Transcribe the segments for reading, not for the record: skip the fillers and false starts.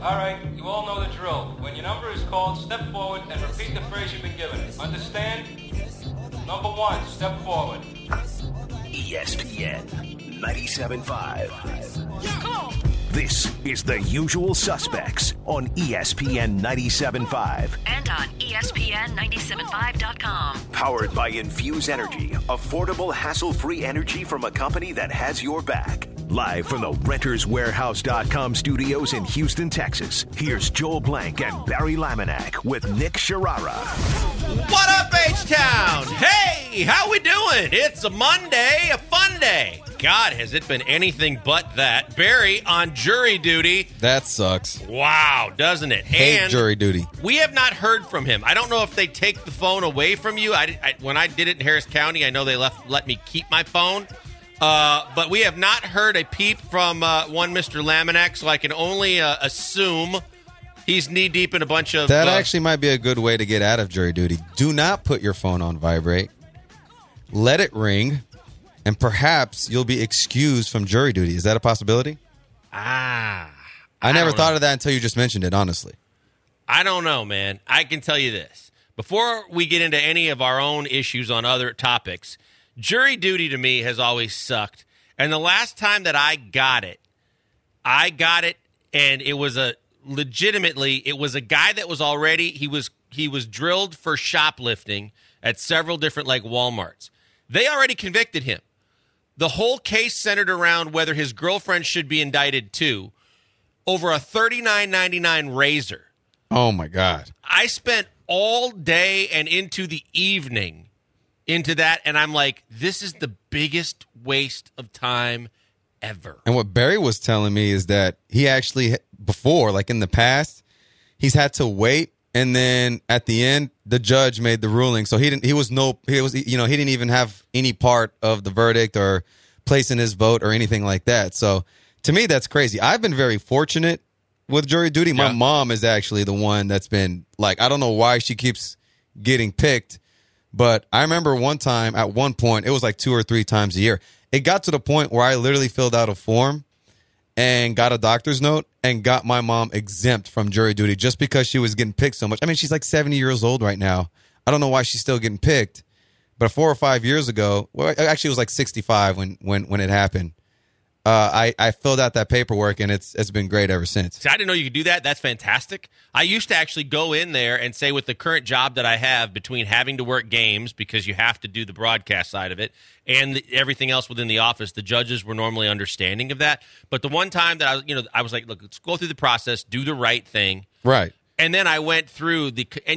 All right, you all know the drill. When your number is called, step forward and repeat the phrase you've been given. Understand? Number 1, step forward. ESPN 97.5. Yeah, come on. This is The Usual Suspects on ESPN 97.5. And on ESPN975.com. Powered by Infuse Energy. Affordable, hassle-free energy from a company that has your back. Live from the RentersWarehouse.com studios in Houston, Texas, here's Joel Blank and Barry Laminack with Nick Sharara. What up, H-Town? Hey, how we doing? It's a Monday, a fun day. God, has it been anything but that. Barry on jury duty. That sucks. Wow, doesn't it? Hate and jury duty. We have not heard from him. I don't know if they take the phone away from you. When I did it in Harris County, I know they let me keep my phone. But we have not heard a peep from one Mr. Laminack, so I can only assume he's knee-deep in a bunch of... That actually might be a good way to get out of jury duty. Do not put your phone on vibrate. Let it ring, and perhaps you'll be excused from jury duty. Is that a possibility? I never thought of that until you just mentioned it, honestly. I don't know, man. I can tell you this. Before we get into any of our own issues on other topics... Jury duty to me has always sucked. And the last time that I got it, and it was it was a guy that was already, he was drilled for shoplifting at several different like Walmarts. They already convicted him. The whole case centered around whether his girlfriend should be indicted too, over a $39.99 razor. Oh my God. I spent all day and into the evening into that, and I'm like, this is the biggest waste of time ever. And what Barry was telling me is that he actually, before, like in the past, he's had to wait, and then at the end, the judge made the ruling. So he didn't even have any part of the verdict or placing his vote or anything like that. So to me, that's crazy. I've been very fortunate with jury duty. My mom is actually the one that's been like, I don't know why she keeps getting picked. But I remember one time, at one point, it was like 2 or 3 times a year. It got to the point where I literally filled out a form and got a doctor's note and got my mom exempt from jury duty just because she was getting picked so much. I mean, she's like 70 years old right now. I don't know why she's still getting picked. But 4 or 5 years ago, well, actually it was like 65 when it happened. I filled out that paperwork, and it's been great ever since. See, I didn't know you could do that. That's fantastic. I used to actually go in there and say with the current job that I have, between having to work games because you have to do the broadcast side of it and everything else within the office, the judges were normally understanding of that. But the one time that I was like, look, let's go through the process, do the right thing. Right. And then I went through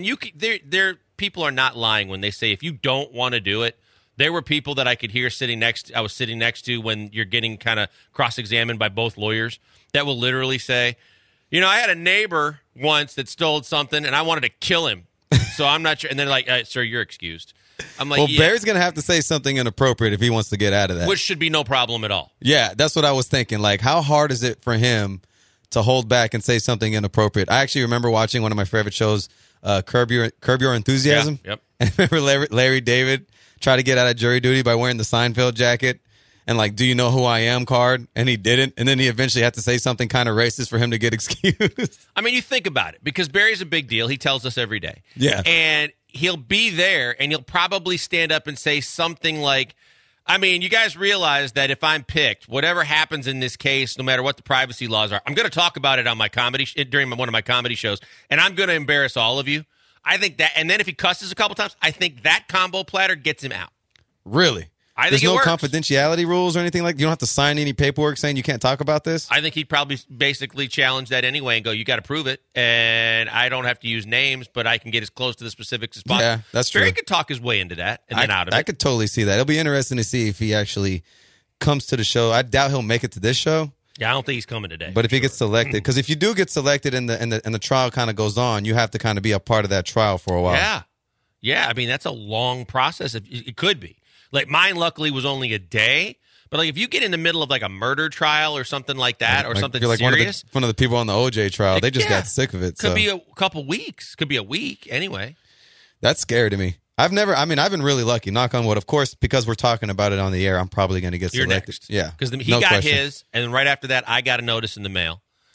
people are not lying when they say if you don't want to do it. There were people that I could hear I was sitting next to when you're getting kind of cross-examined by both lawyers that will literally say, I had a neighbor once that stole something and I wanted to kill him. So I'm not sure. And they're like, sir, you're excused. I'm like, well, Barry's going to have to say something inappropriate if he wants to get out of that. Which should be no problem at all. Yeah, that's what I was thinking. Like, how hard is it for him to hold back and say something inappropriate? I actually remember watching one of my favorite shows, Curb Your Enthusiasm. Yeah, yep. And remember Larry David try to get out of jury duty by wearing the Seinfeld jacket and like, do you know who I am card? And he didn't. And then he eventually had to say something kind of racist for him to get excused. I mean, you think about it, because Barry's a big deal. He tells us every day. Yeah. And he'll be there and he'll probably stand up and say something like, I mean, you guys realize that if I'm picked, whatever happens in this case, no matter what the privacy laws are, I'm going to talk about it on my comedy during one of my comedy shows, and I'm going to embarrass all of you. I think that, and then if he cusses a couple times, I think that combo platter gets him out. Really? I think There's no works. Confidentiality rules or anything like that? You don't have to sign any paperwork saying you can't talk about this? I think he'd probably basically challenge that anyway and go, you got to prove it, and I don't have to use names, but I can get as close to the specifics as possible. Yeah, that's true. Barry could talk his way into that and then out of it. I could totally see that. It'll be interesting to see if he actually comes to the show. I doubt he'll make it to this show. Yeah, I don't think he's coming today. But if he gets selected, because if you do get selected and the trial kind of goes on, you have to kind of be a part of that trial for a while. Yeah. I mean, that's a long process. It could be. Like mine, luckily, was only a day. But like if you get in the middle of like a murder trial or something like that, or something you're like serious, one of the people on the OJ trial, they just got sick of it. Could be a couple weeks. Could be a week. Anyway, that's scary to me. I've been really lucky, knock on wood. Of course, because we're talking about it on the air, I'm probably going to get selected. Next. Yeah. Because he got his, and then right after that, I got a notice in the mail.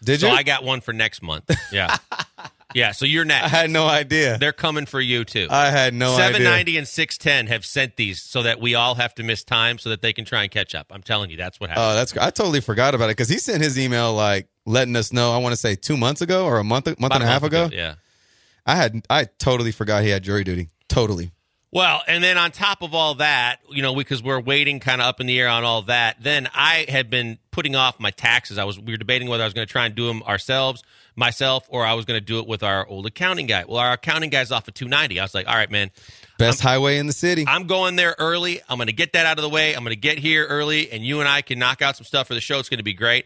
Did you? So I got one for next month. Yeah. Yeah, so you're next. I had no idea. They're coming for you, too. I had no idea. 790 and 610 have sent these so that we all have to miss time so that they can try and catch up. I'm telling you, that's what happened. Oh, that's great. I totally forgot about it because he sent his email like letting us know, I want to say 2 months ago or a month and a half ago. Yeah. I totally forgot he had jury duty. Totally. Well, and then on top of all that, because we're waiting kind of up in the air on all that, then I had been putting off my taxes. We were debating whether I was going to try and do them myself, or I was going to do it with our old accounting guy. Well, our accounting guy's off at 290. I was like, all right, man. Best highway in the city. I'm going there early. I'm going to get that out of the way. I'm going to get here early, and you and I can knock out some stuff for the show. It's going to be great.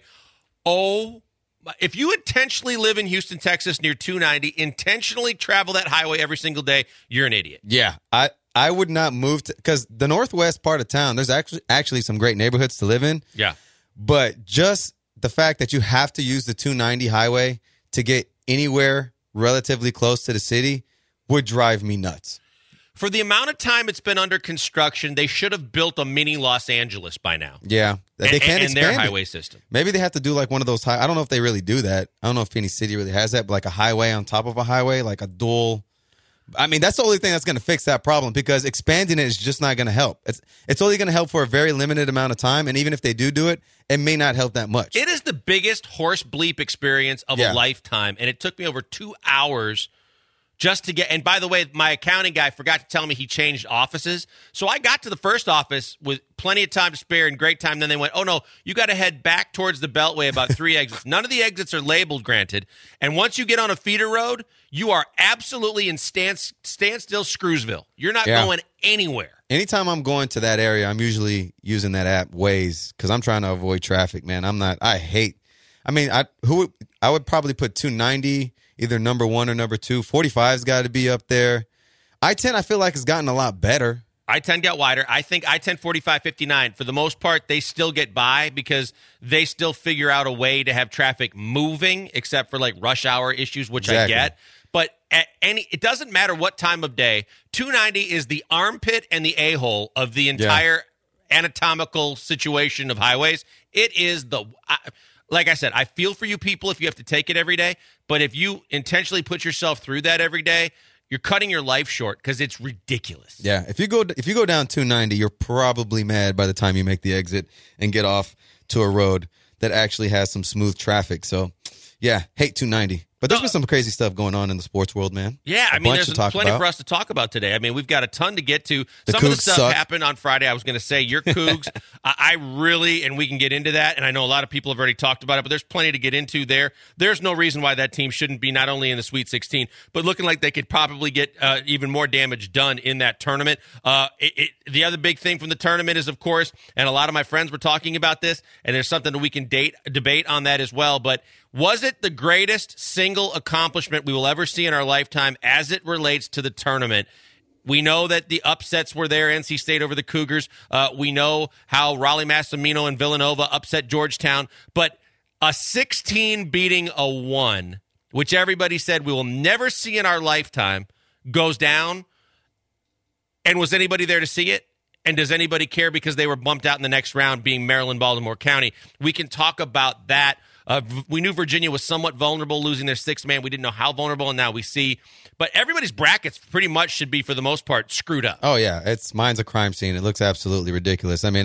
If you intentionally live in Houston, Texas, near 290, intentionally travel that highway every single day, you're an idiot. Yeah. I would not move to, because the northwest part of town, there's actually some great neighborhoods to live in. Yeah. But just the fact that you have to use the 290 highway to get anywhere relatively close to the city would drive me nuts. For the amount of time it's been under construction, they should have built a mini Los Angeles by now. Yeah. They can't expand their highway system. Maybe they have to do like one of those I don't know if they really do that. I don't know if any city really has that, but like a highway on top of a highway, like a dual. I mean, that's the only thing that's going to fix that problem because expanding it is just not going to help. It's only going to help for a very limited amount of time, and even if they do it, it may not help that much. It is the biggest horse bleep experience of a lifetime, and it took me over 2 hours just to get. And by the way, my accounting guy forgot to tell me he changed offices. So I got to the first office with plenty of time to spare and great time. Then they went, oh, no, you got to head back towards the Beltway about 3 exits. None of the exits are labeled, granted. And once you get on a feeder road, you are absolutely in standstill Screwsville. You're not going anywhere. Anytime I'm going to that area, I'm usually using that app Waze because I'm trying to avoid traffic, man. I would probably put 290 either number 1 or number 2. 45's got to be up there. I-10, I feel like it's gotten a lot better. I-10 got wider. I think I-10, 45, 59, for the most part, they still get by because they still figure out a way to have traffic moving, except for like rush hour issues, which I get. But it doesn't matter what time of day. 290 is the armpit and the a-hole of the entire anatomical situation of highways. It is like I said, I feel for you people if you have to take it every day. But if you intentionally put yourself through that every day, you're cutting your life short because it's ridiculous. Yeah, if you go down 290, you're probably mad by the time you make the exit and get off to a road that actually has some smooth traffic. So, yeah, hate 290. But there's been some crazy stuff going on in the sports world, man. Yeah, I mean, there's plenty for us to talk about today. I mean, we've got a ton to get to. Some of the stuff happened on Friday. I was going to say, your Cougs, I really, and we can get into that, and I know a lot of people have already talked about it, but there's plenty to get into there. There's no reason why that team shouldn't be not only in the Sweet 16, but looking like they could probably get even more damage done in that tournament. The other big thing from the tournament is, of course, and a lot of my friends were talking about this, and there's something that we can debate on that as well, but was it the greatest single accomplishment we will ever see in our lifetime as it relates to the tournament? We know that the upsets were there, NC State over the Cougars. We know how Raleigh-Massimino and Villanova upset Georgetown. But a 16 beating a 1, which everybody said we will never see in our lifetime, goes down. And was anybody there to see it? And does anybody care because they were bumped out in the next round, being Maryland-Baltimore County? We can talk about that. We knew Virginia was somewhat vulnerable, losing their 6th man. We didn't know how vulnerable, and now we see. But everybody's brackets pretty much should be, for the most part, screwed up. Oh, yeah. Mine's a crime scene. It looks absolutely ridiculous. I mean,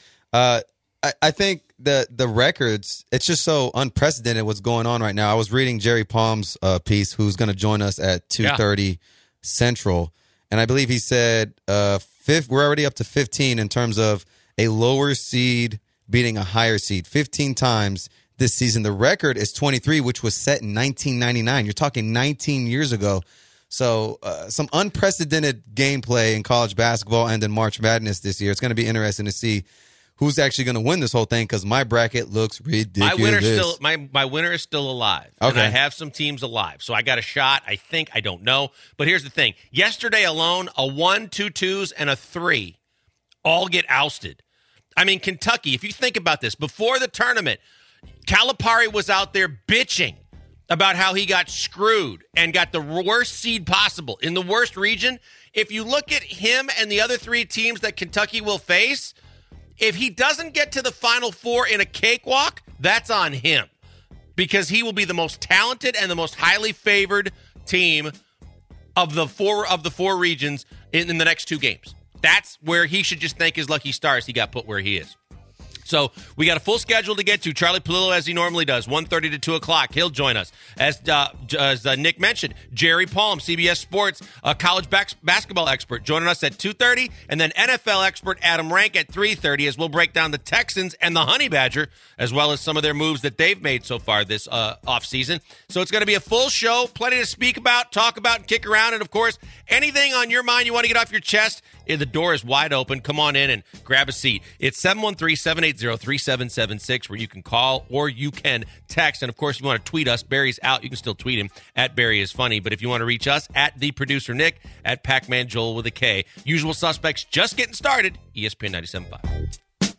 I think the records, it's just so unprecedented what's going on right now. I was reading Jerry Palm's piece, who's going to join us at 2:30 Central, and I believe he said we're already up to 15 in terms of a lower seed beating a higher seed 15 times this season. The record is 23, which was set in 1999. You're talking 19 years ago. So some unprecedented gameplay in college basketball and in March Madness this year. It's going to be interesting to see who's actually going to win this whole thing because my bracket looks ridiculous. My winner is still alive. Okay. And I have some teams alive. So I got a shot. I think. I don't know. But here's the thing. Yesterday alone, a 1, 2 2s, and a 3 all get ousted. I mean, Kentucky, if you think about this, before the tournament, Calipari was out there bitching about how he got screwed and got the worst seed possible in the worst region. If you look at him and the other 3 teams that Kentucky will face, if he doesn't get to the Final Four in a cakewalk, that's on him. because he will be the most talented and the most highly favored team of the four regions in the next 2 games. That's where he should just thank his lucky stars he got put where he is. So we got a full schedule to get to. Charlie Palillo, as he normally does, 1:30 to 2 o'clock. He'll join us. As Nick mentioned, Jerry Palm, CBS Sports, a college basketball expert, joining us at 2:30. And then NFL expert Adam Rank at 3:30 as we'll break down the Texans and the Honey Badger, as well as some of their moves that they've made so far this offseason. So it's going to be a full show, plenty to speak about, talk about, and kick around. And, of course, anything on your mind you want to get off your chest, the door is wide open. Come on in and grab a seat. It's 713-780-3776 where you can call or you can text. And, of course, if you want to tweet us, Barry's out. You can still tweet him at Barry is Funny. But if you want to reach us, at the producer Nick, at Pac-Man Joel with a K. Usual suspects just getting started. ESPN 97.5.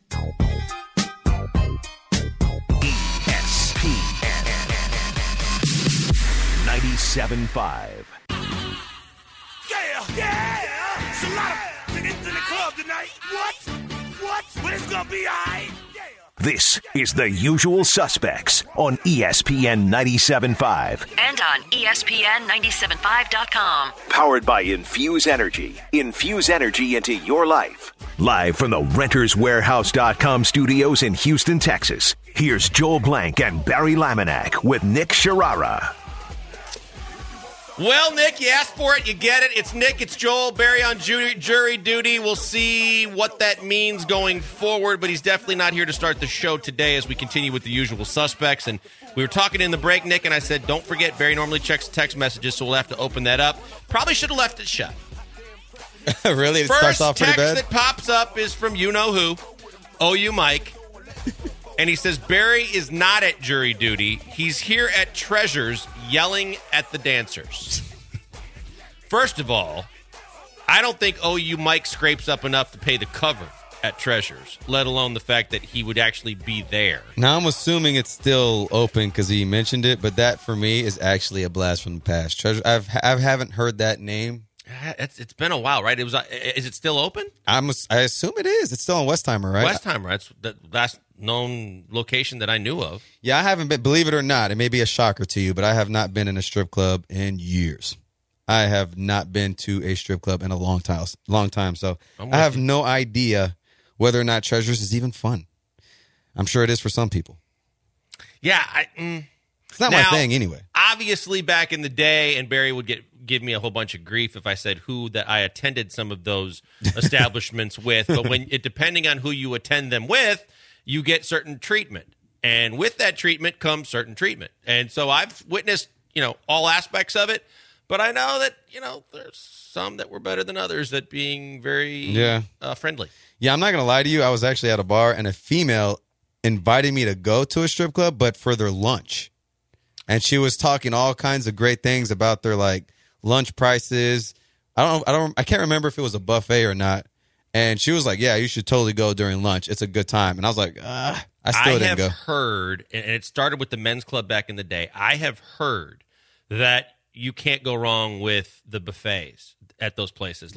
ESPN 97.5. Yeah! It's a lot of niggas in the club tonight. What? But it's gonna be alright. Yeah. This is The Usual Suspects on ESPN 97.5. And on ESPN975.com. Powered by Infuse Energy. Infuse energy into your life. Live from the RentersWarehouse.com studios in Houston, Texas. Here's Joel Blank and Barry Laminack with Nick Sharara. Well, Nick, you asked for it. You get it. It's Nick. It's Joel. Barry on jury duty. We'll see what that means going forward, but he's definitely not here to start the show today as we continue with the usual suspects. And we were talking in the break, Nick, and I said, don't forget, Barry normally checks text messages, so we'll have to open that up. Probably should have left it shut. Really? It starts off pretty bad? First text that pops up is from you-know-who, OU Mike. And he says, Barry is not at jury duty. He's here at Treasures yelling at the dancers. First of all, I don't think OU Mike scrapes up enough to pay the cover at Treasures, let alone the fact that he would actually be there. Now, I'm assuming it's still open because he mentioned it, but that, for me, is actually a blast from the past. Treasures, I haven't heard that name. It's been a while, right? Is it still open? I assume it is. It's still in Westheimer, right? Westheimer. That's the last known location that I knew of. Yeah, I haven't been. Believe it or not, it may be a shocker to you, but I have not been in a strip club in years. I have not been to a strip club in a long time. So I have no idea whether or not Treasures is even fun. I'm sure it is for some people. Yeah, it's not my thing anyway. Obviously, back in the day, and Barry would give me a whole bunch of grief if I said who that I attended some of those establishments with. But depending on who you attend them with, you get certain treatment, and with that treatment comes certain treatment. And so I've witnessed, all aspects of it. But I know that there's some that were better than others at being very friendly. Yeah, I'm not gonna lie to you. I was actually at a bar, and a female invited me to go to a strip club, but for their lunch. And she was talking all kinds of great things about their lunch prices. I can't remember if it was a buffet or not. And she was like, "Yeah, you should totally go during lunch. It's a good time." And I was like, I still didn't go. I have heard, and it started with the men's club back in the day. I have heard that you can't go wrong with the buffets at those places.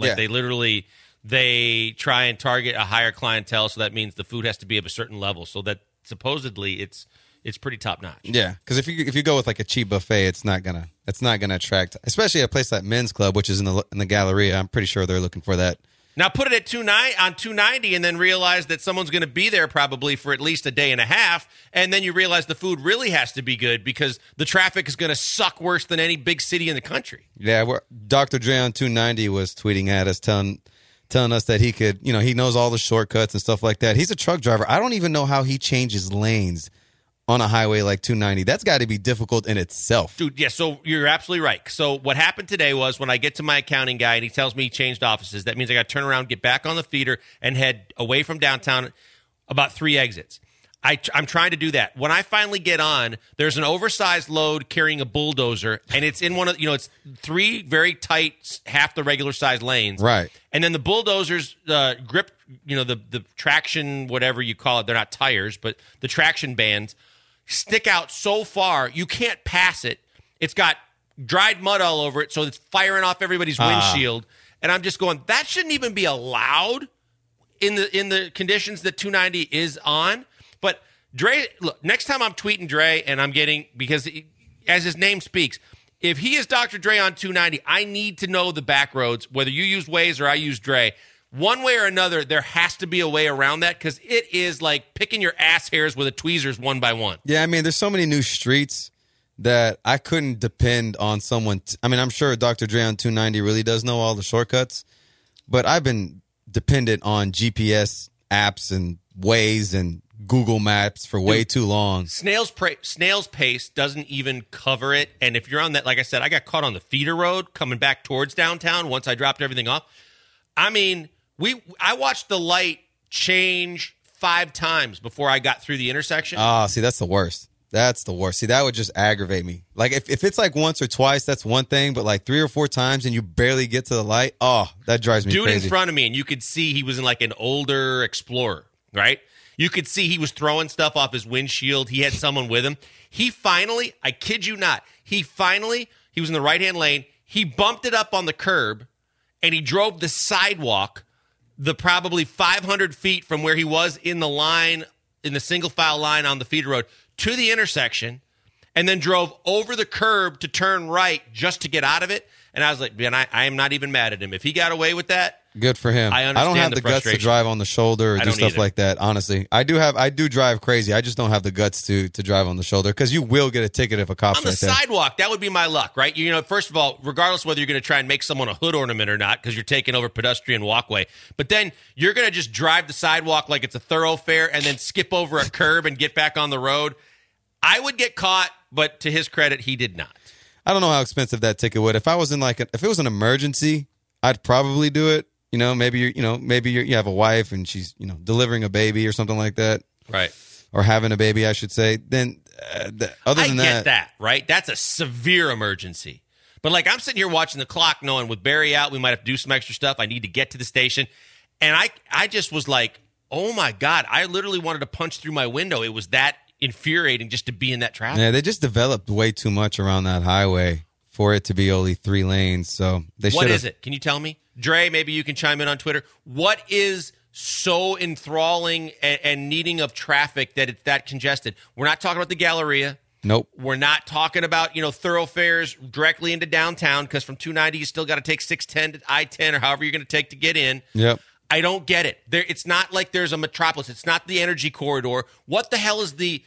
They try and target a higher clientele, so that means the food has to be of a certain level. So that supposedly it's pretty top notch. Yeah, because if you go with a cheap buffet, it's not gonna attract, especially a place like Men's Club, which is in the Galleria. I'm pretty sure they're looking for that. Now put it at $290 and then realize that someone's going to be there probably for at least a day and a half, and then you realize the food really has to be good because the traffic is going to suck worse than any big city in the country. Yeah, Dr. Dre on 290 was tweeting at us telling us that he could, he knows all the shortcuts and stuff like that. He's a truck driver. I don't even know how he changes lanes on a highway like 290. That's got to be difficult in itself. Dude, yeah, so you're absolutely right. So what happened today was when I get to my accounting guy and he tells me he changed offices, that means I got to turn around, get back on the feeder, and head away from downtown about 3 exits. I'm trying to do that. When I finally get on, there's an oversized load carrying a bulldozer, and it's in one of, it's 3 very tight, half the regular size lanes. Right. And then the bulldozer's grip, the traction, whatever you call it, they're not tires, but the traction bands stick out so far you can't pass it. It's got dried mud all over it, so it's firing off everybody's windshield. And I'm just going, that shouldn't even be allowed in the conditions that 290 is on. But Dre, look, next time I'm tweeting Dre and I'm getting, because as his name speaks, if he is Dr. Dre on 290, I need to know the back roads, whether you use Waze or I use Dre. One way or another, there has to be a way around that because it is like picking your ass hairs with a tweezers one by one. Yeah, I mean, there's so many new streets that I couldn't depend on someone. I mean, I'm sure Dr. Dre on 290 really does know all the shortcuts, but I've been dependent on GPS apps and Waze and Google Maps for way too long. Snail's Pace doesn't even cover it. And if you're on that, like I said, I got caught on the feeder road coming back towards downtown once I dropped everything off. I mean, I watched the light change 5 times before I got through the intersection. Oh, see, that's the worst. That's the worst. See, that would just aggravate me. Like, if it's like once or twice, that's one thing. But like 3 or 4 times and you barely get to the light, oh, that drives me crazy. Dude in front of me, and you could see he was in like an older Explorer, right? You could see he was throwing stuff off his windshield. He had someone with him. He finally, I kid you not, he was in the right-hand lane. He bumped it up on the curb, and he drove the sidewalk the probably 500 feet from where he was in the line, in the single-file line on the feeder road, to the intersection, and then drove over the curb to turn right just to get out of it. And I was like, man, I am not even mad at him. If he got away with that, good for him. I understand don't have the the guts to frustration. drive on the shoulder or do stuff either. like that, honestly. I do drive crazy. I just don't have the guts to drive on the shoulder because you will get a ticket if a cop's on the right there. sidewalk, that would be my luck, right? You know, first of all, regardless whether you're going to try and make someone a hood ornament or not because you're taking over pedestrian walkway, but then you're going to just drive the sidewalk like it's a thoroughfare and then skip over a curb and get back on the road. I would get caught, but to his credit, he did not. I don't know how expensive that ticket would. If I was in if it was an emergency, I'd probably do it. You know, maybe you have a wife and she's, delivering a baby or something like that. Right. Or having a baby, I should say. Then other than I get that, right? That's a severe emergency. But like I'm sitting here watching the clock knowing with Barry out, we might have to do some extra stuff. I need to get to the station. And I just was like, oh my God, I literally wanted to punch through my window. It was that infuriating just to be in that traffic. Yeah, they just developed way too much around that highway for it to be only 3 lanes. So they should. What is it? Can you tell me? Dre, maybe you can chime in on Twitter. What is so enthralling and needing of traffic that it's that congested? We're not talking about the Galleria. Nope. We're not talking about, thoroughfares directly into downtown because from 290 you still got to take 610 to I-10 or however you're going to take to get in. Yep. I don't get it. It's not like there's a metropolis. It's not the energy corridor. What the hell is the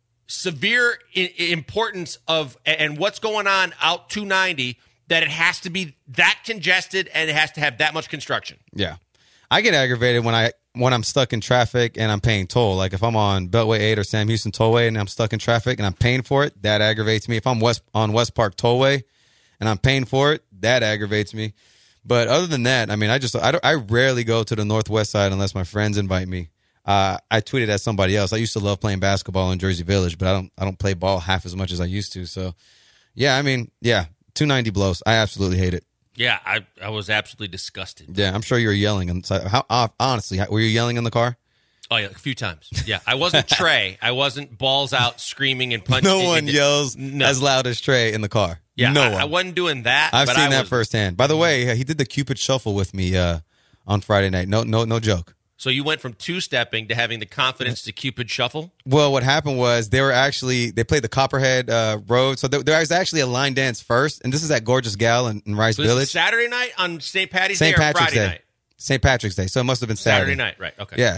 severe importance of and what's going on out 290 that it has to be that congested and it has to have that much construction? Yeah. I get aggravated when I'm stuck in traffic and I'm paying toll. Like if I'm on Beltway 8 or Sam Houston Tollway and I'm stuck in traffic and I'm paying for it, that aggravates me. If I'm on West Park Tollway and I'm paying for it, that aggravates me. But other than that, I mean, I rarely go to the Northwest side unless my friends invite me. I tweeted at somebody else. I used to love playing basketball in Jersey Village, but I don't play ball half as much as I used to. So, yeah, I mean, yeah, 290 blows. I absolutely hate it. Yeah, I was absolutely disgusted. Yeah, I'm sure you were yelling. Honestly, were you yelling in the car? Oh, yeah, a few times. Yeah, I wasn't Trey. I wasn't balls out screaming and punching. No one yells as loud as Trey in the car. Yeah, no one. I wasn't doing that. I've seen that firsthand. By the way, he did the Cupid Shuffle with me on Friday night. No joke. So you went from two-stepping to having the confidence to Cupid Shuffle? Well, what happened was they played the Copperhead Road. So there was actually a line dance first, and this is at Gorgeous Gal in Rice So Village. Is it Saturday night on St. Patty's Day St. or Patrick's Friday Day. night? St. Patrick's Day. So it must have been Saturday night, right. Okay. Yeah.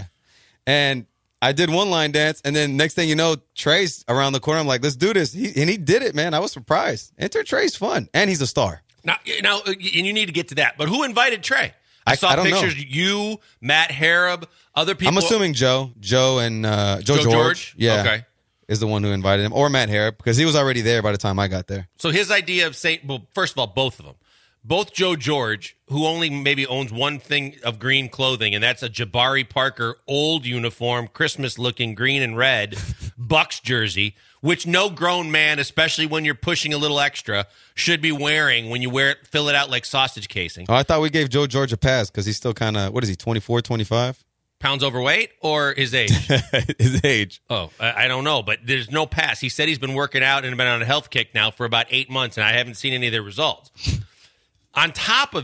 And I did one line dance, and then next thing you know, Trey's around the corner. I'm like, let's do this. And he did it, man. I was surprised. Enter Trey's fun, and he's a star. Now, and you need to get to that. But who invited Trey? I saw I don't pictures. know. You, Matt Harrop, other people. I'm assuming Joe and Joe George. Yeah. Okay. Is the one who invited him, or Matt Harrop, because he was already there by the time I got there. So his idea of first of all, both of them. Both Joe George, who only maybe owns one thing of green clothing, and that's a Jabari Parker old uniform, Christmas-looking green and red Bucks jersey, which no grown man, especially when you're pushing a little extra, should be wearing when you fill it out like sausage casing. Oh, I thought we gave Joe George a pass because he's still kind of, what is he, 24, 25? Pounds overweight or his age? His age. Oh, I don't know, but there's no pass. He said he's been working out and been on a health kick now for about 8 months, and I haven't seen any of the results. On top of it,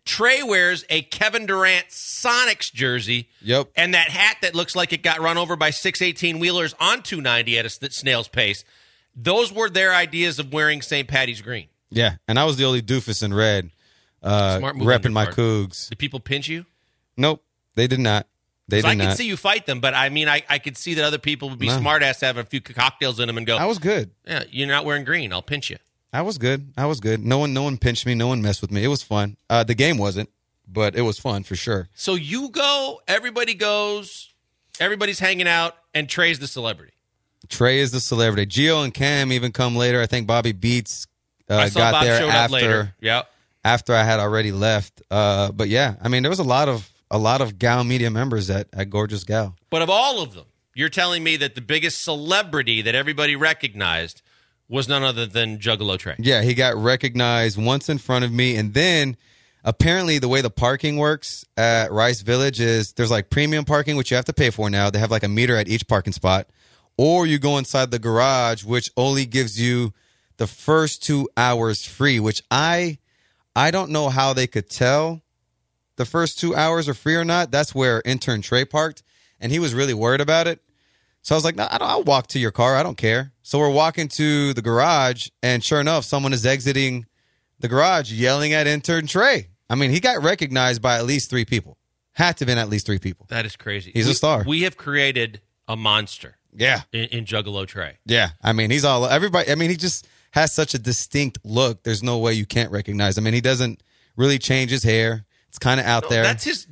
Trey wears a Kevin Durant Sonics jersey. Yep. And that hat that looks like it got run over by 618 wheelers on 290 at a snail's pace. Those were their ideas of wearing St. Patty's green. Yeah, and I was the only doofus in red Smart move on repping your my part. Cougs. Did people pinch you? Nope, they did not. They did I not. could see you fight them, but I mean, I could see that other people would be No. smart ass to have a few cocktails in them and go, I was good. yeah, you're not wearing green. I'll pinch you. I was good. No one pinched me. No one messed with me. It was fun. The game wasn't, but it was fun for sure. So you go, everybody goes, everybody's hanging out, and Trey's the celebrity. Trey is the celebrity. Gio and Cam even come later. I think Bobby Beats I saw got Bob there showed up later. Yep. after I had already left. But yeah, I mean, there was a lot of Gal media members at Gorgeous Gal. But of all of them, you're telling me that the biggest celebrity that everybody recognized was none other than Juggalo Trey. Yeah, he got recognized once in front of me, and then apparently the way the parking works at Rice Village is there's like premium parking, which you have to pay for now. They have like a meter at each parking spot. Or you go inside the garage, which only gives you the first 2 hours free, which I don't know how they could tell the first 2 hours are free or not. That's where intern Trey parked, and he was really worried about it. So I was like, no, I'll walk to your car. I don't care. So we're walking to the garage, and sure enough, someone is exiting the garage yelling at intern Trey. I mean, he got recognized by at least 3 people. Had to have been at least 3 people. That is crazy. He's a star. We have created a monster. Yeah. In Juggalo Trey. Yeah. I mean, he's all everybody. I mean, he just has such a distinct look. There's no way you can't recognize him. I mean, he doesn't really change his hair. It's kind of out there. That's his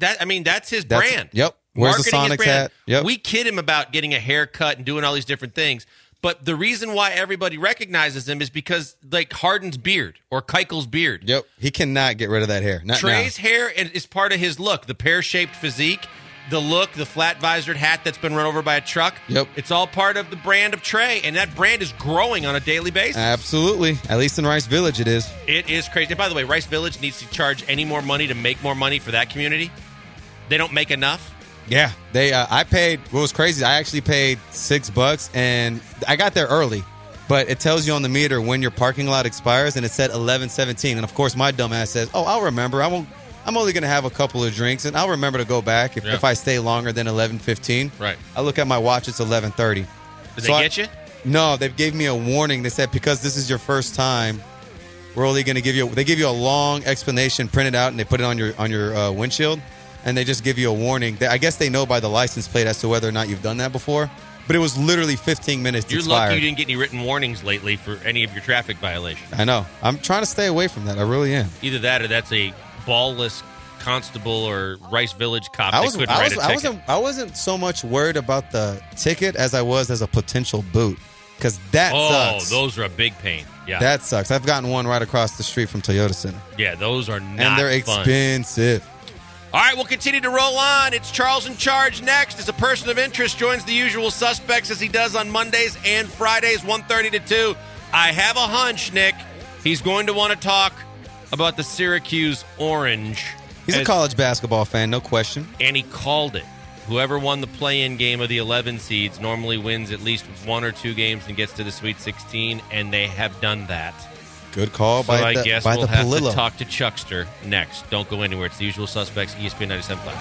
brand. Yep. Where's the Marketing his Sonics brand. hat? Yep. We kid him about getting a haircut and doing all these different things. But the reason why everybody recognizes him is because, like, Harden's beard or Keichel's beard. Yep. He cannot get rid of that hair. Not Trey's hair is part of his look. The pear-shaped physique, the look, the flat-visored hat that's been run over by a truck. Yep. It's all part of the brand of Trey, and that brand is growing on a daily basis. Absolutely. At least in Rice Village, it is. It is crazy. And by the way, Rice Village needs to charge any more money to make more money for that community. They don't make enough. Yeah. They. I paid. What was crazy? I actually paid $6, and I got there early. But it tells you on the meter when your parking lot expires, and it said 11:17. And of course, my dumb ass says, "Oh, I'll remember. I'm only going to have a couple of drinks, and I'll remember to go back if I stay longer than 11:15." Right. I look at my watch; it's 11:30. Did they get you? No, they gave me a warning. They said because this is your first time, we're only going to give you. They give you a long explanation printed out, and they put it on your windshield, and they just give you a warning. I guess they know by the license plate as to whether or not you've done that before. But it was literally 15 minutes. You're expired. lucky you didn't get any written warnings lately for any of your traffic violations. I know. I'm trying to stay away from that. I really am. Either that or that's a ballless constable or Rice Village cop that couldn't write a ticket. I wasn't so much worried about the ticket as I was as a potential boot. Because that sucks. Those are a big pain. Yeah. That sucks. I've gotten one right across the street from Toyota Center. Yeah, those are not And they're fun. expensive. All right, we'll continue to roll on. It's Charles in Charge next. As a person of interest joins the usual suspects as he does on Mondays and Fridays, 1:30 to 2. I have a hunch, Nick. He's going to want to talk about the Syracuse Orange. He's a college basketball fan, no question. And he called it. Whoever won the play-in game of the 11 seeds normally wins at least 1 or 2 games and gets to the Sweet 16, and they have done that. Good call So by I the guess by we'll the have Palillo. to talk to Chuckster next. Don't go anywhere. It's the usual suspects, ESPN 97.5.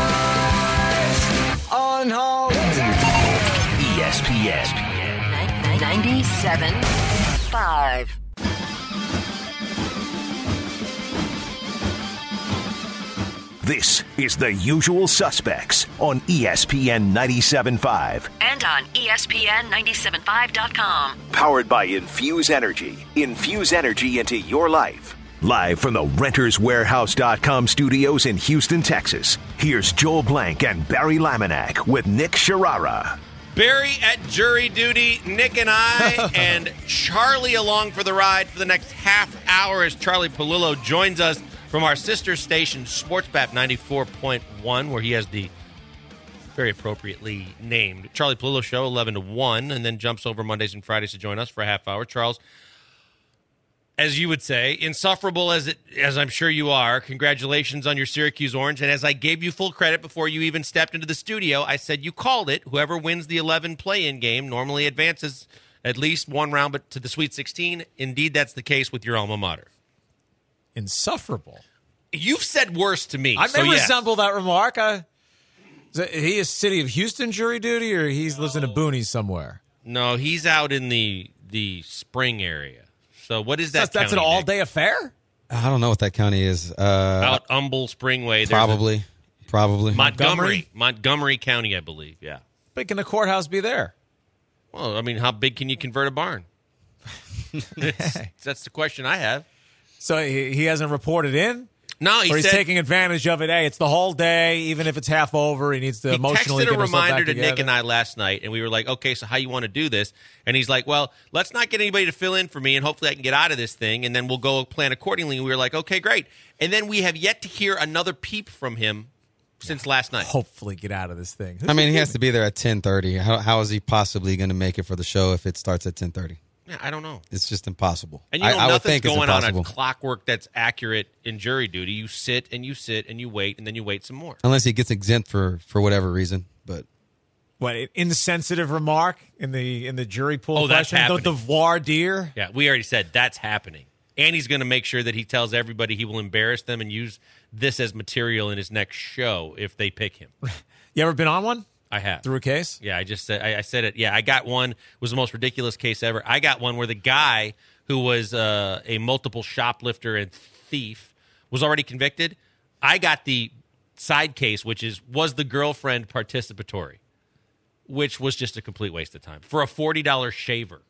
On hold. ESPN 97.5. This is The Usual Suspects on ESPN 97.5. And on ESPN975.com. Powered by Infuse Energy. Infuse energy into your life. Live from the RentersWarehouse.com studios in Houston, Texas. Here's Joel Blank and Barry Laminack with Nick Sharara. Barry at jury duty, Nick and I, and Charlie along for the ride for the next half hour as Charlie Palillo joins us from our sister station, SportsBap 94.1, where he has the very appropriately named Charlie Palillo Show, 11 to 1, and then jumps over Mondays and Fridays to join us for a half hour. Charles, as you would say, insufferable as I'm sure you are, congratulations on your Syracuse Orange. And as I gave you full credit before you even stepped into the studio, I said you called it. Whoever wins the 11 play-in game normally advances at least one round but to the Sweet 16. Indeed, that's the case with your alma mater. Insufferable. You've said worse to me. I so may yes. resemble that remark. He is city of Houston jury duty, or he lives in a boonies somewhere? No, he's out in the Spring area. So what is that? That's an county, all-day Nick? affair? I don't know what that county is. Out Humble Springway. Probably. Montgomery County, I believe. Yeah. But can the courthouse be there? Well, I mean, how big can you convert a barn? That's the question I have. So he hasn't reported in? No, Or he's said, taking advantage of it. Hey, it's the whole day, even if it's half over. He needs to emotionally He get texted a himself back reminder to together. Nick and I last night, and we were like, okay, so how you want to do this? And he's like, well, let's not get anybody to fill in for me, and hopefully I can get out of this thing, and then we'll go plan accordingly. And we were like, okay, great. And then we have yet to hear another peep from him since last night. Hopefully get out of this thing. I mean, he has to be there at 10:30. How is he possibly going to make it for the show if it starts at 10:30? Yeah, I don't know. It's just impossible. And you know, I would nothing's think it's going on impossible. a clockwork that's accurate in jury duty. You sit and you sit and you wait, and then you wait some more. Unless he gets exempt for whatever reason. But What, an insensitive remark in the jury pool Oh, that's question? happening. The voir dire? Yeah, we already said that's happening. And he's going to make sure that he tells everybody he will embarrass them and use this as material in his next show if they pick him. You ever been on one? I have. Through a case? Yeah, I said it. Yeah, I got one. It was the most ridiculous case ever. I got one where the guy who was a multiple shoplifter and thief was already convicted. I got the side case, which was the girlfriend participatory, which was just a complete waste of time for a $40 shaver.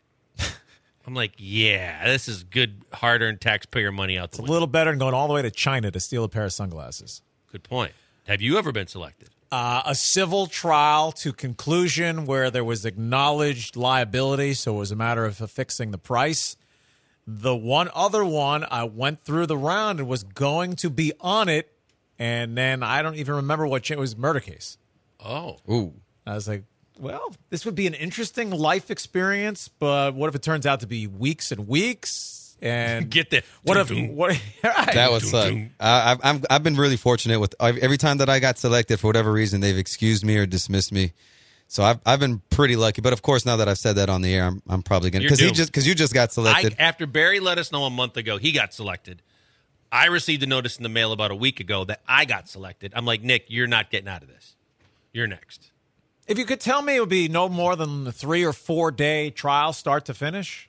I'm like, yeah, this is good hard-earned taxpayer money out the A window. little better than going all the way to China to steal a pair of sunglasses. Good point. Have you ever been selected? A civil trial to conclusion where there was acknowledged liability, so it was a matter of fixing the price. The one other one, I went through the round and was going to be on it, and then I don't even remember what it was. A murder case. Oh. ooh, I was like, well, this would be an interesting life experience, but what if it turns out to be weeks and weeks? And Get that. What if Dun-dun. what? Right. that would suck. I've been really fortunate with every time that I got selected for whatever reason they've excused me or dismissed me. So I've been pretty lucky. But of course, now that I've said that on the air, I'm probably gonna You're doomed. because you just got selected. After Barry let us know a month ago he got selected, I received a notice in the mail about a week ago that I got selected. I'm like, Nick, you're not getting out of this. You're next. If you could tell me it would be no more than a 3 or 4 day trial, start to finish,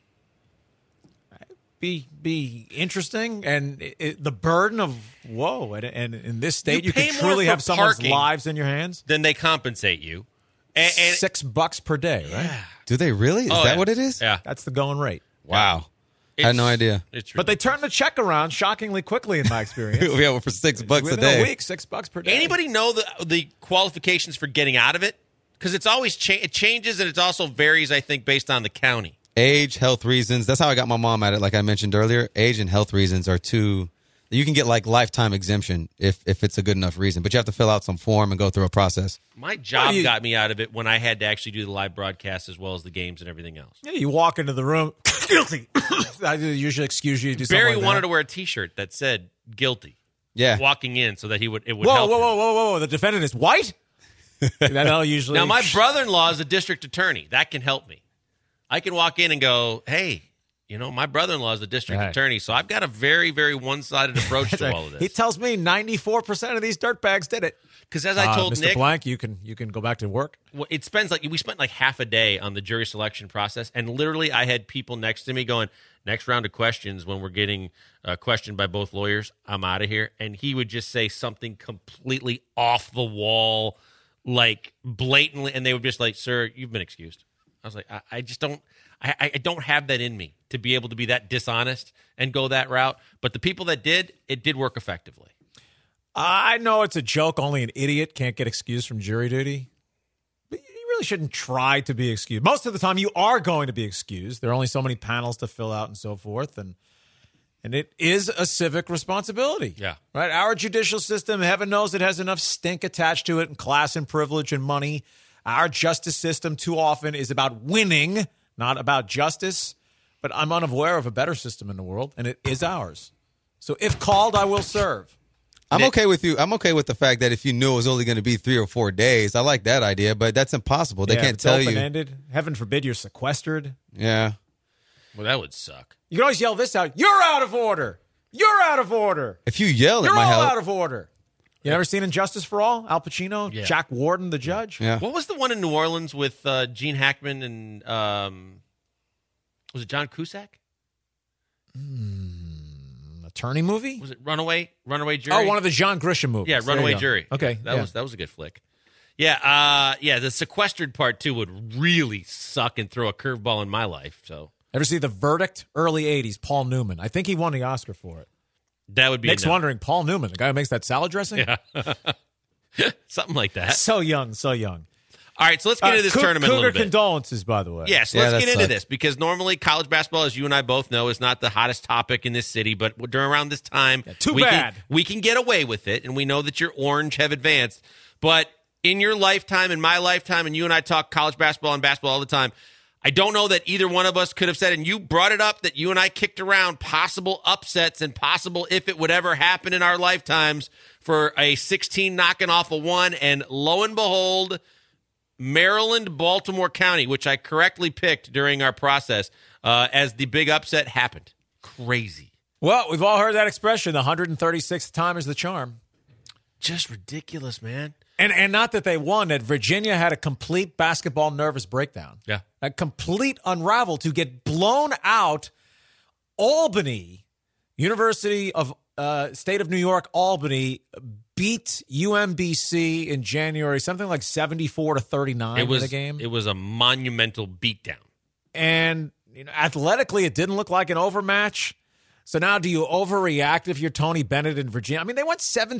be interesting, and the burden of and in this state You you pay can more truly for have someone's parking. lives in your hands. Then they compensate you. And $6 per day, right? Do they really? Is Oh, that yeah. what it is? Yeah. That's the going rate. Wow. I had no idea. It's But they turn the check around shockingly quickly, in my experience. Yeah, well, for $6 a Within day. a week, $6 per day. Anybody know the qualifications for getting out of it? Because it's always it changes, and it also varies, I think, based on the county. Age, health reasons. That's how I got my mom at it, like I mentioned earlier. Age and health reasons are two. You can get like lifetime exemption if it's a good enough reason, but you have to fill out some form and go through a process. My job Well, got me out of it when I had to actually do the live broadcast as well as the games and everything else. Yeah, you walk into the room, guilty. I usually excuse you to do Barry something like wanted that. to wear a T-shirt that said "guilty" Yeah. walking in, so that it would Whoa, help. whoa, him. whoa, whoa, whoa! The defendant is white. That'll usually. Now, my brother-in-law is a district attorney. That can help me. I can walk in and go, hey, my brother-in-law is the district Right. attorney, so I've got a very, very one-sided approach to all of He this. tells me 94% of these dirtbags did it. Because as I told Mr. Nick, Blank, you can go back to work. well, we spent like half a day on the jury selection process, and literally I had people next to me going, next round of questions when we're getting questioned by both lawyers, I'm out of here. And he would just say something completely off the wall, like blatantly, and they would just like, sir, you've been excused. I was like, I just don't. I don't have that in me to be able to be that dishonest and go that route. But the people that did, it did work effectively. I know it's a joke. Only an idiot can't get excused from jury duty. But you really shouldn't try to be excused. Most of the time, you are going to be excused. There are only so many panels to fill out and so forth. And it is a civic responsibility. Yeah. Right? Our judicial system, heaven knows it has enough stink attached to it and class and privilege and money. Our justice system too often is about winning, not about justice. But I'm unaware of a better system in the world, and it is ours. So if called, I will serve. I'm okay with you. I'm okay with the fact that if you knew it was only going to be 3 or 4 days, I like that idea, but that's impossible. They Yeah, can't it's tell you. open-ended. Heaven forbid you're sequestered. Yeah. Well, that would suck. You can always yell this out. You're out of order. You're out of order. If you yell, You're it might all help. out of order. You ever seen Injustice for All? Al Pacino, Yeah. Jack Warden, the judge. Yeah. What was the one in New Orleans with Gene Hackman and was it John Cusack? Attorney movie? Was it Runaway Jury? Oh, one of the John Grisham movies. Yeah, There Runaway you go. Jury. Okay, that was a good flick. Yeah, the sequestered part too would really suck and throw a curveball in my life. So Ever see The Verdict? Early 80s, Paul Newman. I think he won the Oscar for it. that would be Nick's enough. wondering, Paul Newman, the guy who makes that salad dressing? Yeah. Something like that. So young, so young. All right, so let's get into this tournament a Cougar little bit. condolences, by the way. Yes, Yeah, let's that get into sucks. this because normally college basketball, as you and I both know, is not the hottest topic in this city. But during around this time, too we bad. we can get away with it, and we know that your Orange have advanced. But in your lifetime, in my lifetime, and you and I talk college basketball and basketball all the time, I don't know that either one of us could have said, and you brought it up, that you and I kicked around possible upsets and possible if it would ever happen in our lifetimes for a 16 knocking off a 1, and lo and behold, Maryland, Baltimore County, which I correctly picked during our process as the big upset happened. Crazy. Well, we've all heard that expression, the 136th time is the charm. Just ridiculous, man. And not that they won, that Virginia had a complete basketball nervous breakdown. Yeah. A complete unravel to get blown out. Albany, University of State of New York, Albany beat UMBC in January, something like 74-39 in the game. It was a monumental beatdown. And athletically, it didn't look like an overmatch. So now do you overreact if you're Tony Bennett in Virginia? I mean, they went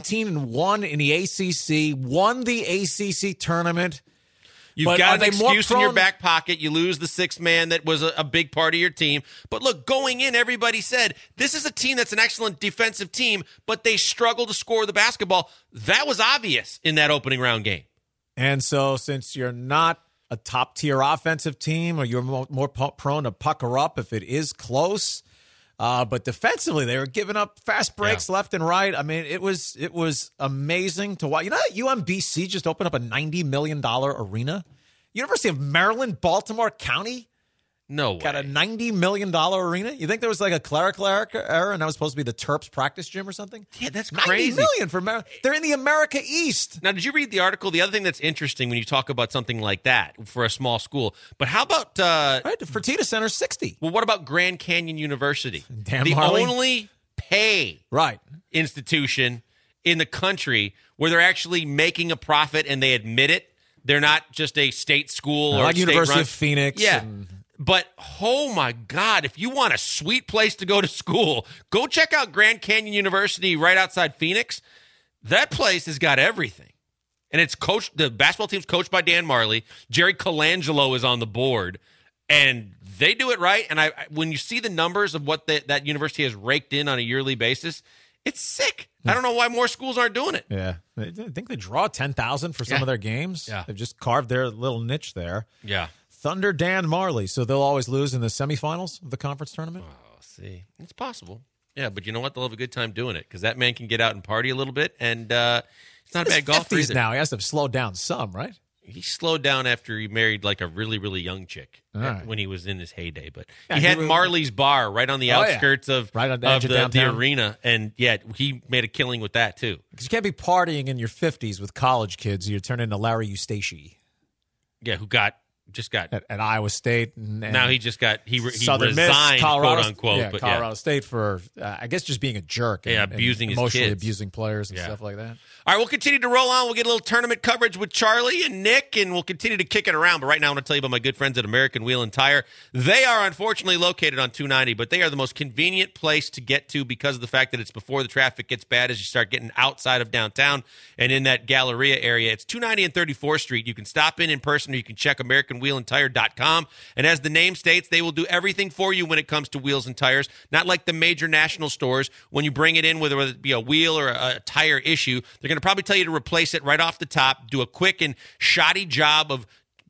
17-1 in the ACC, won the ACC tournament. You've But got are an they more excuse in your prone- back pocket. You lose the sixth man that was a big part of your team. But look, going in, everybody said, this is a team that's an excellent defensive team, but they struggle to score the basketball. That was obvious in that opening round game. And so since you're not a top-tier offensive team, or you're more prone to pucker up if it is close, but defensively, they were giving up fast breaks left and right. I mean, it was amazing to watch. You know that UMBC just opened up a $90 million arena? University of Maryland, Baltimore County No way. got a $90 million arena? You think there was like a clerical error and that was supposed to be the Terps practice gym or something? Yeah, that's $90 crazy. million for Maryland. They're in the America East. Now, did you read the article? The other thing that's interesting when you talk about something like that for a small school, but how about Right? The Fertitta Center, 60. well, what about Grand Canyon University? Dan the Marley? only pay Right. institution in the country where they're actually making a profit and they admit it. They're not just a state school or Like state University run. of Phoenix. Yeah. and- But oh my God, if you want a sweet place to go to school, go check out Grand Canyon University right outside Phoenix. That place has got everything. And it's coached, the basketball team's coached by Dan Marley. Jerry Colangelo is on the board. And they do it right. And when you see the numbers of what that university has raked in on a yearly basis, it's sick. I don't know why more schools aren't doing it. Yeah. I think they draw 10,000 for some Yeah. of their games. Yeah. They've just carved their little niche there. Yeah. Thunder Dan Marley. So they'll always lose in the semifinals of the conference tournament? Oh, see. It's possible. Yeah, but you know what? They'll have a good time doing it because that man can get out and party a little bit. And it's not a He's bad golfer 50s either. now. He has to slow down some, right? He slowed down after he married like a really, really young chick All right. when he was in his heyday. But Yeah, he he had was- Marley's Bar right on the Oh, yeah. outskirts of, Right on the edge of the downtown. arena. And yeah, he made a killing with that too. Because you can't be partying in your 50s with college kids. You turn into Larry Eustace Yeah, who just got at Iowa State. And now he just got he Southern resigned, Miss, Colorado, quote unquote. yeah, but Colorado State for, I guess, just being a jerk. Yeah, and abusing his emotionally kids. abusing players and Yeah. stuff like that. All right, we'll continue to roll on. We'll get a little tournament coverage with Charlie and Nick, and we'll continue to kick it around. But right now, I want to tell you about my good friends at American Wheel and Tire. They are unfortunately located on 290, but they are the most convenient place to get to because of the fact that it's before the traffic gets bad as you start getting outside of downtown and in that Galleria area. It's 290 and 34th Street. You can stop in person or you can check AmericanWheelAndTire.com. And as the name states, they will do everything for you when it comes to wheels and tires. Not like the major national stores. When you bring it in, whether it be a wheel or a tire issue, they're going to probably tell you to replace it right off the top, do a quick and shoddy job of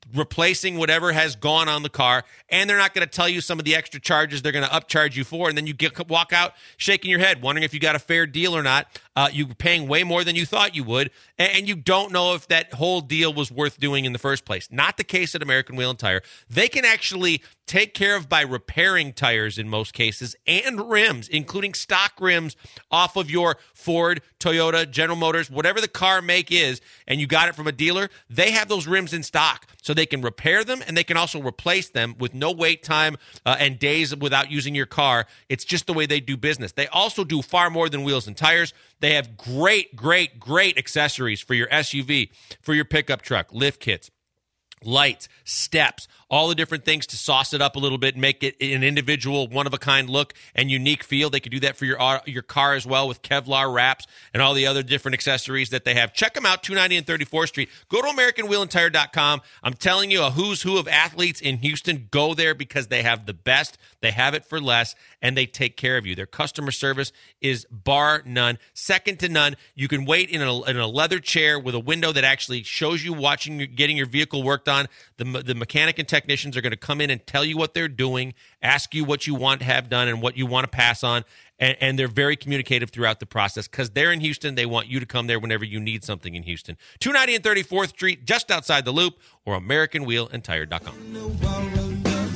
replacing whatever has gone on the car, and they're not going to tell you some of the extra charges they're going to upcharge you for, and then you walk out shaking your head, wondering if you got a fair deal or not. You're paying way more than you thought you would, and you don't know if that whole deal was worth doing in the first place. Not the case at American Wheel and Tire. They can actually take care of by repairing tires in most cases and rims, including stock rims off of your Ford, Toyota, General Motors, whatever the car make is, and you got it from a dealer. They have those rims in stock, so they can repair them, and they can also replace them with no wait time and days without using your car. It's just the way they do business. They also do far more than wheels and tires. They have great accessories for your SUV, for your pickup truck, lift kits, lights, steps, all the different things to sauce it up a little bit and make it an individual, one-of-a-kind look and unique feel. They could do that for your car as well with Kevlar wraps and all the other different accessories that they have. Check them out, 290 and 34th Street. Go to AmericanWheelAndTire.com. I'm telling you, a who's who of athletes in Houston. Go there because they have the best. They have it for less, and they take care of you. Their customer service is bar none, second to none. You can wait in a leather chair with a window that actually shows you getting your vehicle worked on. The mechanic and technicians are going to come in and tell you what they're doing, ask you what you want to have done and what you want to pass on, and they're very communicative throughout the process because they're in Houston. They want you to come there whenever you need something in Houston. 290 and 34th Street, just outside the Loop, or AmericanWheelAndTire.com.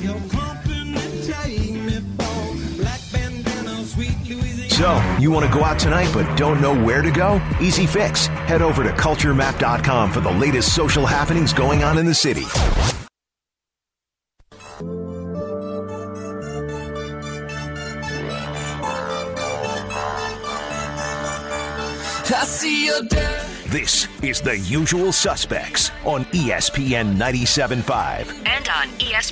So, you want to go out tonight but don't know where to go? Easy fix. Head over to culturemap.com for the latest social happenings going on in the city. I see your dad. This is The Usual Suspects on ESPN 97.5. And on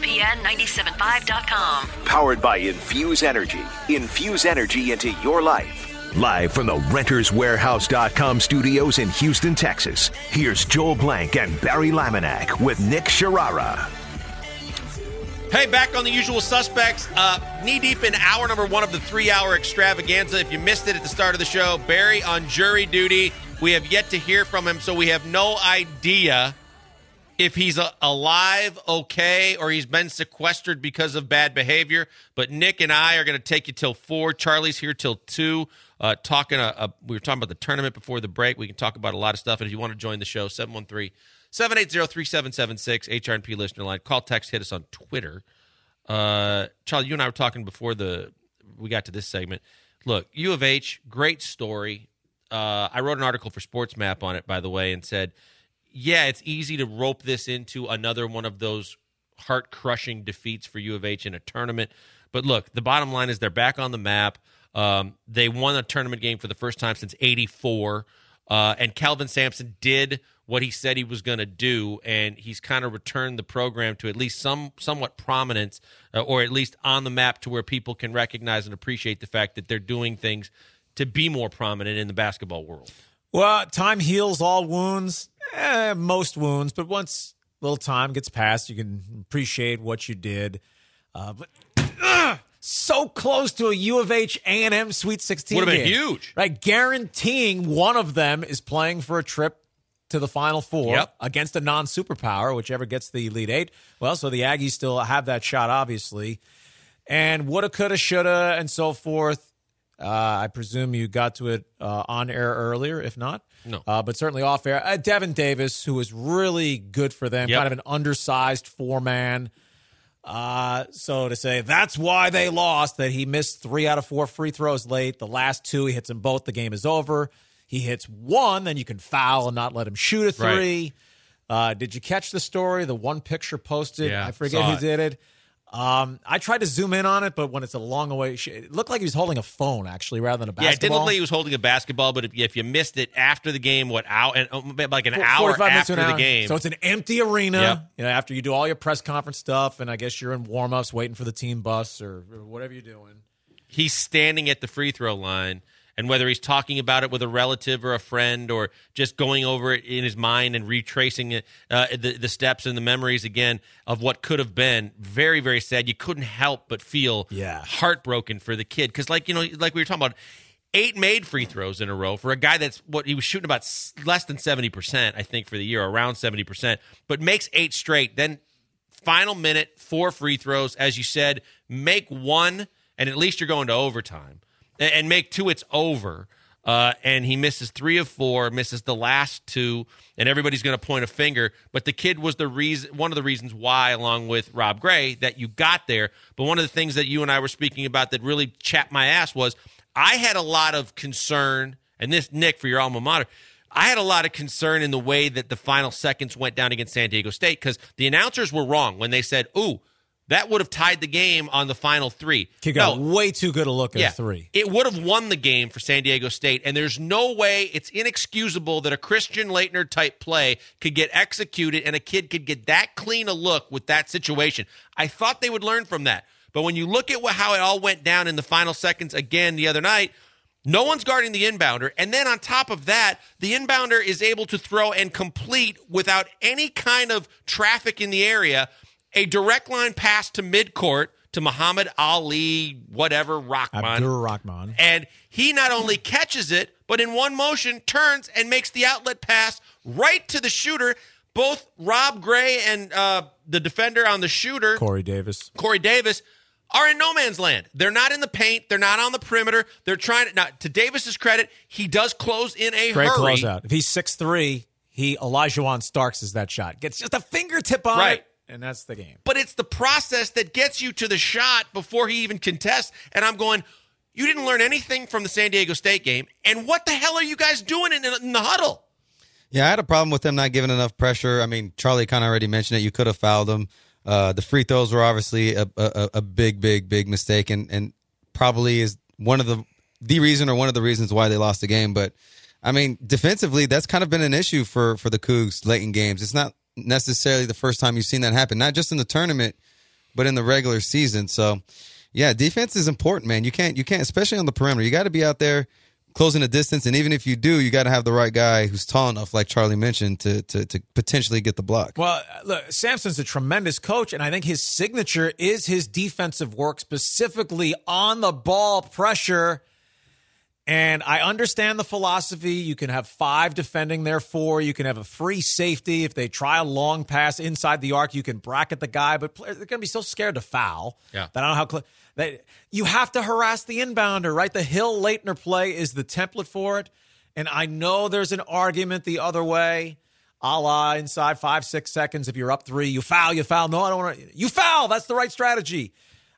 ESPN975.com. Powered by Infuse Energy. Infuse energy into your life. Live from the RentersWarehouse.com studios in Houston, Texas. Here's Joel Blank and Barry Laminack with Nick Sharara. Hey, back on The Usual Suspects. Knee-deep in hour number 1 of the 3-hour extravaganza. If you missed it at the start of the show, Barry on jury duty. We have yet to hear from him, so we have no idea if he's alive, okay, or he's been sequestered because of bad behavior. But Nick and I are going to take you till 4. Charlie's here till 2. We were talking about the tournament before the break. We can talk about a lot of stuff. And if you want to join the show, 713-780-3776, HRNP listener line. Call, text, hit us on Twitter. Charlie, you and I were talking before we got to this segment. Look, U of H, great story. I wrote an article for Sports Map on it, by the way, and said, yeah, it's easy to rope this into another one of those heart-crushing defeats for U of H in a tournament. But look, the bottom line is they're back on the map. They won a tournament game for the first time since '84, and Kelvin Sampson did what he said he was going to do, and he's kind of returned the program to at least somewhat prominence, or at least on the map to where people can recognize and appreciate the fact that they're doing things to be more prominent in the basketball world. Well, time heals all wounds, most wounds, but once a little time gets past, you can appreciate what you did. But so close to a U of H A&M Sweet 16 would have been game, huge, right? Guaranteeing one of them is playing for a trip to the Final Four against a non-superpower, whichever gets the Elite Eight. Well, so the Aggies still have that shot, obviously. And woulda, coulda, shoulda, and so forth. I presume you got to it on air earlier, if not. No. But certainly off air. Devin Davis, who was really good for them, kind of an undersized 4-man. So to say that's why they lost, that he missed 3 out of 4 free throws late. The last 2, he hits them both. The game is over. He hits 1, then you can foul and not let him shoot a 3. Right. Did you catch the story? The one picture posted. I forget who did it. I tried to zoom in on it, but when it's a long way, it looked like he was holding a phone, actually, rather than a basketball. Yeah, it did look like he was holding a basketball, but if you missed it after the game, like an hour after the game. So it's an empty arena, after you do all your press conference stuff, and I guess you're in warm-ups waiting for the team bus or whatever you're doing. He's standing at the free throw line. And whether he's talking about it with a relative or a friend or just going over it in his mind and retracing it, the steps and the memories again of what could have been, very, very sad. You couldn't help but feel heartbroken for the kid. Because like we were talking about, 8 made free throws in a row for a guy that's what he was shooting about less than 70%, I think, for the year, around 70%, but makes 8 straight. Then final minute, 4 free throws. As you said, make 1, and at least you're going to overtime. And make 2, it's over. And he misses 3 of 4, misses the last 2, and everybody's going to point a finger. But the kid was one of the reasons why, along with Rob Gray, that you got there. But one of the things that you and I were speaking about that really chapped my ass was I had a lot of concern, and this, Nick, for your alma mater, I had a lot of concern in the way that the final seconds went down against San Diego State because the announcers were wrong when they said, ooh, that would have tied the game on the final 3. Kid got way too good a look at a 3. It would have won the game for San Diego State, and there's no way, it's inexcusable that a Christian Laettner-type play could get executed and a kid could get that clean a look with that situation. I thought they would learn from that. But when you look at how it all went down in the final seconds again the other night, no one's guarding the inbounder. And then on top of that, the inbounder is able to throw and complete without any kind of traffic in the area a direct line pass to midcourt to Muhammad Ali, whatever, Rahman. Abdur Rahman. And he not only catches it, but in one motion turns and makes the outlet pass right to the shooter. Both Rob Gray and the defender on the shooter, Corey Davis, are in no man's land. They're not in the paint. They're not on the perimeter. They're trying to. Now, to Davis's credit, he does close in a great hurry. Closeout. If he's 6'3", Olajuwon Starks is that shot. Gets just a fingertip on it, and that's the game. But it's the process that gets you to the shot before he even contests. And I'm going, you didn't learn anything from the San Diego State game. And what the hell are you guys doing in the huddle? Yeah, I had a problem with them not giving enough pressure. I mean, Charlie kind of already mentioned it. You could have fouled them. The free throws were obviously a big mistake, and probably is one of the reason or one of the reasons why they lost the game. But I mean, defensively, that's kind of been an issue for the Cougs late in games. It's not necessarily the first time you've seen that happen, not just in the tournament, but in the regular season. So, yeah, defense is important, man. You can't, especially on the perimeter. You got to be out there closing the distance, and even if you do, you got to have the right guy who's tall enough, like Charlie mentioned, to potentially get the block. Well, look, Sampson's a tremendous coach, and I think his signature is his defensive work, specifically on the ball pressure. And I understand the philosophy. You can have 5 defending their 4. You can have a free safety. If they try a long pass inside the arc, you can bracket the guy. But they're going to be so scared to foul that I don't know how you have to harass the inbounder, right? The Hill-Laettner play is the template for it. And I know there's an argument the other way, a la inside 5-6 seconds. If you're up 3, you foul. No, I don't want to. You foul. That's the right strategy.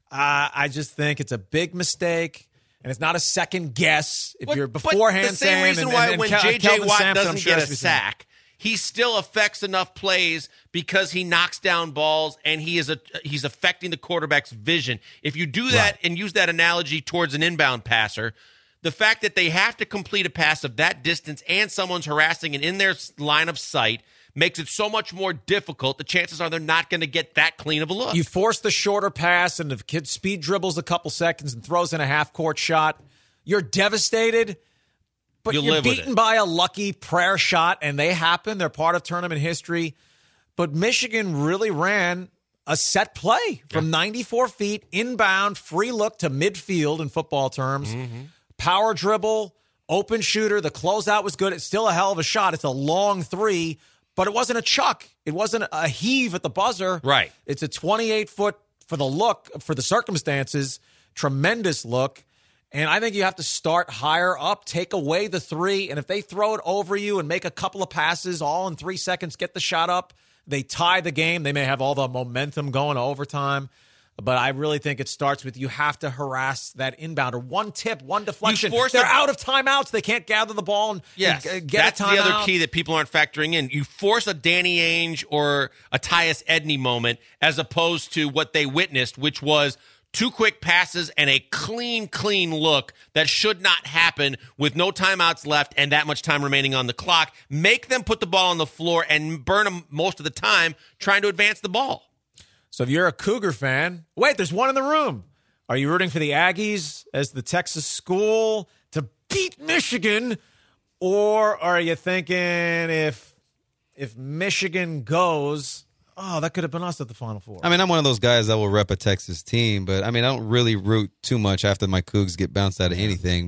I just think it's a big mistake. And it's not a second guess if you're beforehand the same saying. reason why when J.J. Watt doesn't get a sack, he he still affects enough plays because he knocks down balls and he's affecting the quarterback's vision. If you do that and use that analogy towards an inbound passer, the fact that they have to complete a pass of that distance and someone's harassing and in their line of sight makes it so much more difficult. The chances are they're not going to get that clean of a look. You force the shorter pass, and if the kid speed dribbles a couple seconds and throws in a half-court shot, you're devastated, but you're beaten by a lucky prayer shot, and they happen. They're part of tournament history. But Michigan really ran a set play from 94 feet, inbound, free look to midfield in football terms. Mm-hmm. Power dribble, open shooter. The closeout was good. It's still a hell of a shot. It's a long 3. But it wasn't a chuck. It wasn't a heave at the buzzer. Right. It's a 28-foot for the look, for the circumstances, tremendous look. And I think you have to start higher up, take away the 3. And if they throw it over you and make a couple of passes all in 3 seconds, get the shot up, they tie the game. They may have all the momentum going to overtime. But I really think it starts with you have to harass that inbounder. One tip, one deflection. They're out of timeouts. They can't gather the ball and get a timeout. That's the other key that people aren't factoring in. You force a Danny Ainge or a Tyus Edney moment as opposed to what they witnessed, which was 2 quick passes and a clean look that should not happen with no timeouts left and that much time remaining on the clock. Make them put the ball on the floor and burn them most of the time trying to advance the ball. So if you're a Cougar fan, wait, there's one in the room. Are you rooting for the Aggies as the Texas school to beat Michigan? Or are you thinking if Michigan goes, that could have been us at the Final Four? I mean, I'm one of those guys that will rep a Texas team, but I mean, I don't really root too much after my Cougs get bounced out of anything. But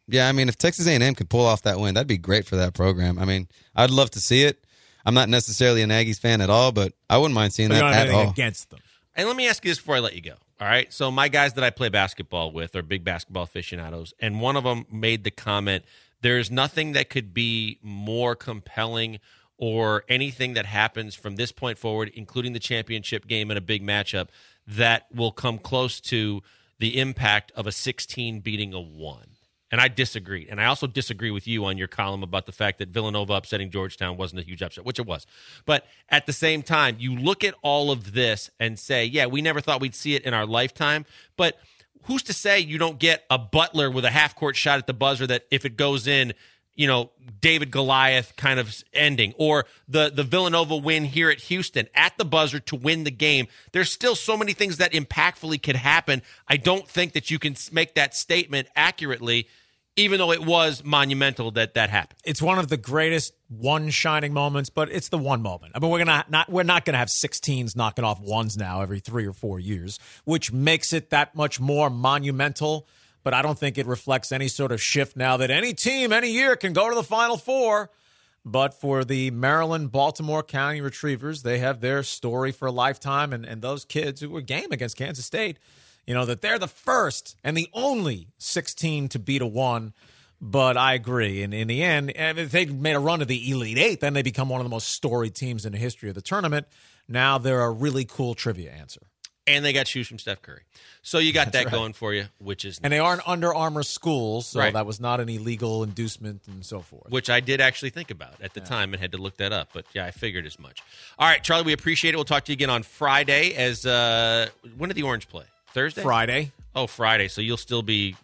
Yeah, I mean, if Texas A&M could pull off that win, that'd be great for that program. I mean, I'd love to see it. I'm not necessarily an Aggies fan at all, but I wouldn't mind seeing that at all. Against them. And let me ask you this before I let you go. All right. So my guys that I play basketball with are big basketball aficionados, and one of them made the comment, there's nothing that could be more compelling or anything that happens from this point forward, including the championship game and a big matchup, that will come close to the impact of a 16 beating a 1. And I disagree. And I also disagree with you on your column about the fact that Villanova upsetting Georgetown wasn't a huge upset, which it was. But at the same time, you look at all of this and say, yeah, we never thought we'd see it in our lifetime. But who's to say you don't get a Butler with a half-court shot at the buzzer that if it goes in, you know, David Goliath kind of ending, or the Villanova win here at Houston at the buzzer to win the game. There's still so many things that impactfully could happen. I don't think that you can make that statement accurately, even though it was monumental that happened. It's one of the greatest one shining moments, but it's the one moment. I mean, we're not gonna have 16s knocking off ones now every 3 or 4 years, which makes it that much more monumental. But I don't think it reflects any sort of shift now that any team, any year can go to the Final Four. But for the Maryland, Baltimore County Retrievers, they have their story for a lifetime. And those kids who were game against Kansas State, you know, that they're the first and the only 16 to beat a 1. But I agree. And in the end, if they made a run to the Elite Eight, then they become one of the most storied teams in the history of the tournament. Now they're a really cool trivia answer. And they got shoes from Steph Curry. So you got That's that right. going for you, which is nice. And they aren't Under Armour schools, so Right. that was not an illegal inducement and so forth. Which I did actually think about at the time and had to look that up. But, yeah, I figured as much. All right, Charlie, we appreciate it. We'll talk to you again on Friday. As when did the Orange play? Thursday? Friday. Oh, Friday. So you'll still be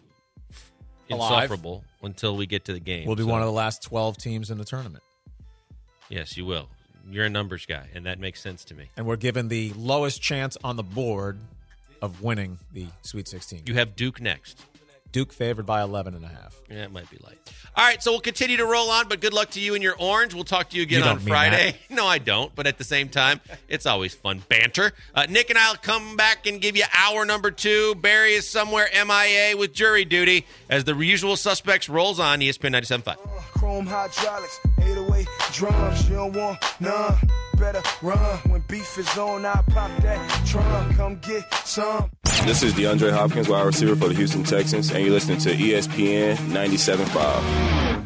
Alive. insufferable until we get to the game. We'll be So, one of the last 12 teams in the tournament. Yes, you will. You're a numbers guy, and that makes sense to me. And we're given the lowest chance on the board of winning the Sweet 16. You have Duke next. Duke favored by 11.5. Yeah, it might be light. All right, so we'll continue to roll on, but good luck to you and your Orange. We'll talk to you again You on don't mean Friday. No, I don't, but at the same time, it's always fun banter. Nick and I will come back and give you hour number 2. Barry is somewhere MIA with jury duty as the usual suspects rolls on ESPN 97.5. Chrome hydraulics, 808 drums, you don't want none. Better run when beef is on. I pop that trunk, come get some. This is DeAndre Hopkins, wide receiver for the Houston Texans, and you're listening to ESPN 97.5.